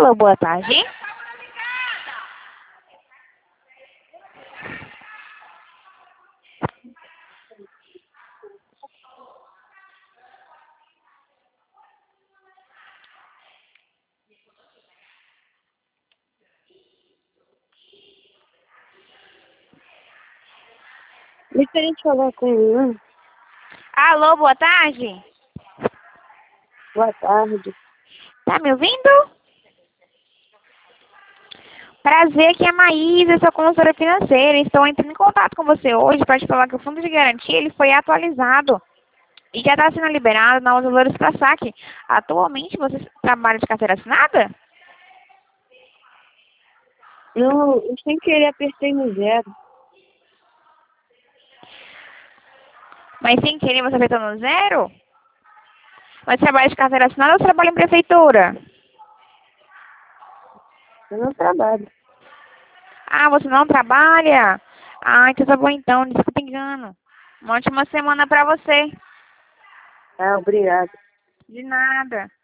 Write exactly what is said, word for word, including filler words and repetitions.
Alô, boa tarde. Gostaria de falar com ele. Alô, boa tarde. Boa tarde. Tá me ouvindo? Prazer, aqui é a Maísa, sou consultora financeira. Estou entrando em contato com você hoje para te falar que o fundo de garantia ele foi atualizado e já está sendo liberado novos valores para saque. Atualmente você trabalha de carteira assinada? Não, eu sem querer apertei no zero. Mas sem querer você apertou no zero? Mas trabalha de carteira assinada ou trabalha em prefeitura? Eu não trabalho. Ah, você não trabalha? Ah, então tá bom então, desculpa o engano. Uma ótima semana para você. Ah, obrigado. De nada.